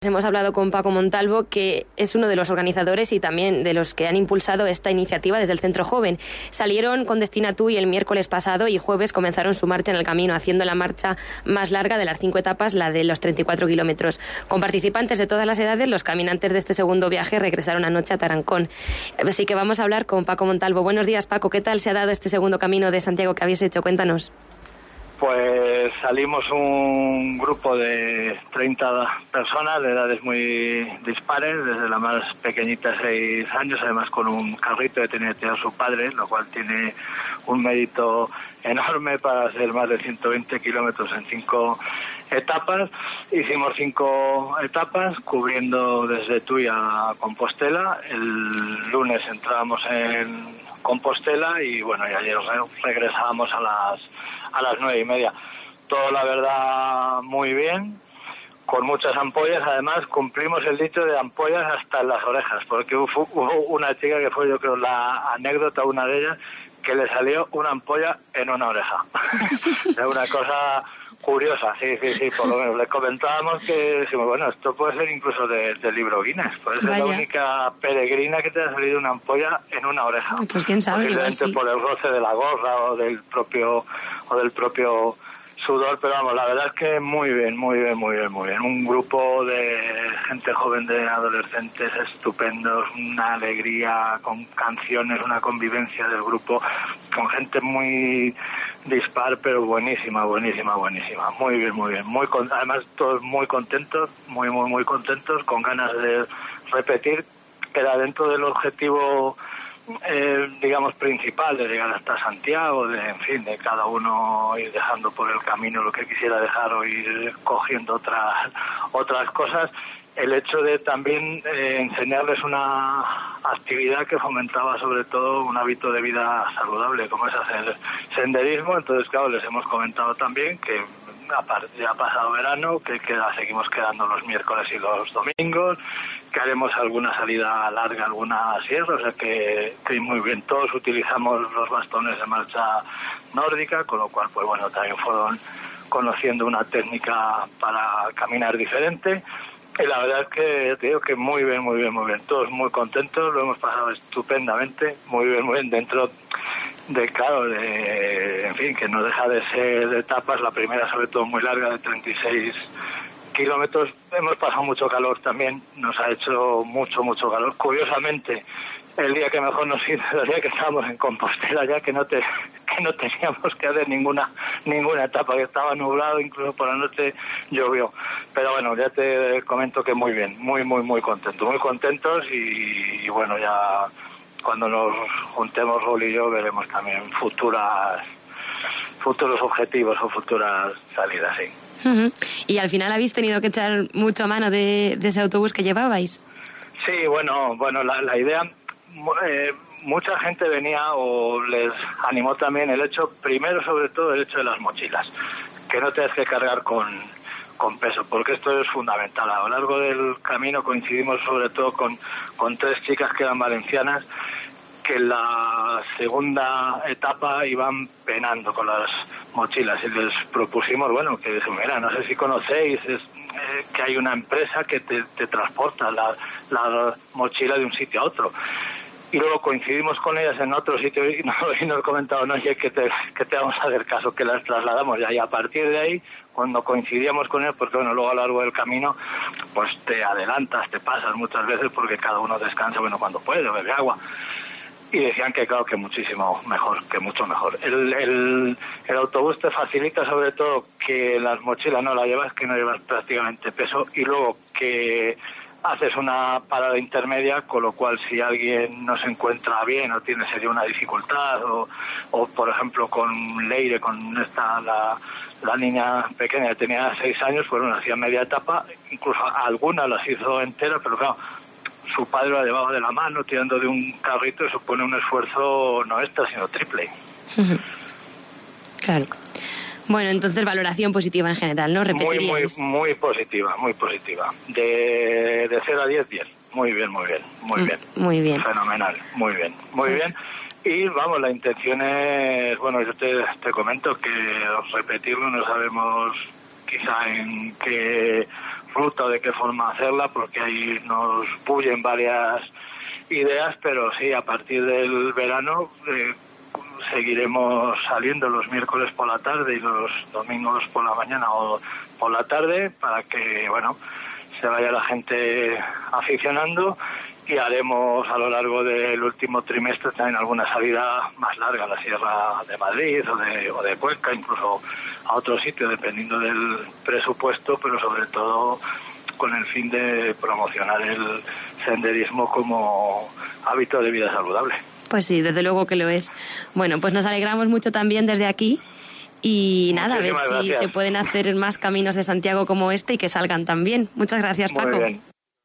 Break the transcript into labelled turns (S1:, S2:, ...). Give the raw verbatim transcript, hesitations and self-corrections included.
S1: Hemos hablado con Paco Montalvo, que es uno de los organizadores y también de los que han impulsado esta iniciativa desde el Centro Joven. Salieron con Destina Tui el miércoles pasado y jueves comenzaron su marcha en el camino, haciendo la marcha más larga de las cinco etapas, la de los treinta y cuatro kilómetros. Con participantes de todas las edades, los caminantes de este segundo viaje regresaron anoche a Tarancón. Así que vamos a hablar con Paco Montalvo. Buenos días, Paco. ¿Qué tal se ha dado este segundo camino de Santiago que habéis hecho? Cuéntanos.
S2: Pues salimos un grupo de treinta personas de edades muy dispares, desde la más pequeñita, seis años, además con un carrito que tenía su padre, lo cual tiene un mérito enorme para hacer más de ciento veinte kilómetros en cinco etapas. Hicimos cinco etapas cubriendo desde Tui a Compostela. El lunes entrábamos en Compostela y bueno, y ayer regresábamos a las a las nueve y media. Todo, la verdad, muy bien, con muchas ampollas. Además, cumplimos el dicho de ampollas hasta en las orejas, porque hubo, hubo una chica que fue, yo creo, la anécdota, una de ellas, que le salió una ampolla en una oreja. Es una cosa curiosa, sí, sí, sí, por lo menos. Le comentábamos que, decimos, bueno, esto puede ser incluso de, de libro Guinness, puede ser Vaya. La única peregrina que te ha salido una ampolla en una oreja.
S1: Pues quién sabe,
S2: posiblemente
S1: sí.
S2: Por el roce de la gorra o del propio o del propio sudor, pero vamos, la verdad es que muy bien, muy bien, muy bien, muy bien. Un grupo de gente joven, de adolescentes estupendos, una alegría, con canciones, una convivencia del grupo, con gente muy dispar, pero buenísima, buenísima, buenísima. Muy bien, muy bien. Muy con, además todos muy contentos, muy, muy, muy contentos, con ganas de repetir, que era dentro del objetivo Eh, digamos principal, de llegar hasta Santiago, de en fin, de cada uno ir dejando por el camino lo que quisiera dejar o ir cogiendo otras otras cosas. El hecho de también eh, enseñarles una actividad que fomentaba sobre todo un hábito de vida saludable, como es hacer senderismo. Entonces, claro, les hemos comentado también que ya ha pasado verano, que queda, seguimos quedando los miércoles y los domingos, que haremos alguna salida larga, alguna sierra, o sea que, que muy bien. Todos utilizamos los bastones de marcha nórdica, con lo cual, pues bueno, también fueron conociendo una técnica para caminar diferente. Y la verdad es que te digo que muy bien, muy bien, muy bien. Todos muy contentos, lo hemos pasado estupendamente, muy bien, muy bien, dentro de, claro, de, en fin, que no deja de ser de etapas, la primera sobre todo muy larga, de treinta y seis kilómetros. Hemos pasado mucho calor también, nos ha hecho mucho, mucho calor. Curiosamente, el día que mejor nos hizo, el día que estábamos en Compostela ya, que no te que no teníamos que hacer ninguna ninguna etapa, que estaba nublado, incluso por la noche llovió. Pero bueno, ya te comento que muy bien, muy, muy, muy contentos, muy contentos y, y bueno, ya cuando nos juntemos Raúl y yo veremos también futuras futuros objetivos o futuras salidas, sí.
S1: Uh-huh. Y al final habéis tenido que echar mucho a mano de, de ese autobús que llevabais.
S2: Sí, bueno, bueno, la, la idea, eh, mucha gente venía o les animó también el hecho, primero sobre todo el hecho de las mochilas, que no tengas que cargar con, con peso, porque esto es fundamental. A lo largo del camino coincidimos sobre todo con, con tres chicas que eran valencianas, que en la segunda etapa iban penando con las mochilas y les propusimos, bueno, que mira, no sé si conocéis, es, eh, que hay una empresa que te, te transporta la, la mochila de un sitio a otro. Y luego coincidimos con ellas en otro sitio y nos, y nos comentaban, oye, que te, que te vamos a hacer caso, que las trasladamos ya. Y a partir de ahí, cuando coincidíamos con ellos, porque bueno, luego a lo largo del camino, pues te adelantas, te pasas muchas veces porque cada uno descansa, bueno, cuando puede, bebe agua. Y decían que claro, que muchísimo mejor, que mucho mejor. El, el, el autobús te facilita sobre todo que las mochilas no las llevas, que no llevas prácticamente peso, y luego que haces una parada intermedia, con lo cual si alguien no se encuentra bien o tiene sería una dificultad, o, o por ejemplo con Leire, con esta la, la niña pequeña que tenía seis años, pues bueno, hacía media etapa, incluso algunas las hizo enteras, pero claro, su padre la llevaba de la mano tirando de un carrito, y supone un esfuerzo no extra sino triple.
S1: Claro. Bueno, entonces valoración positiva en general, ¿no?
S2: ¿Repetiríais? Muy, muy, muy positiva, muy positiva. De, de cero a diez, diez. Muy bien, muy bien, muy bien.
S1: Muy bien.
S2: Fenomenal, muy bien, muy pues... bien. Y vamos, la intención es, bueno, yo te, te comento que repetirlo no sabemos quizá en qué ruta o de qué forma hacerla, porque ahí nos bullen varias ideas, pero sí, a partir del verano eh, seguiremos saliendo los miércoles por la tarde y los domingos por la mañana o por la tarde, para que, bueno, se vaya la gente aficionando, y haremos a lo largo del último trimestre también alguna salida más larga a la Sierra de Madrid o de, o de Cuenca, incluso a otro sitio, dependiendo del presupuesto, pero sobre todo con el fin de promocionar el senderismo como hábito de vida saludable.
S1: Pues sí, desde luego que lo es. Bueno, pues nos alegramos mucho también desde aquí. Y nada, a ver si se pueden hacer más caminos de Santiago como este y que salgan también. Muchas gracias, Paco.
S2: Muy bien.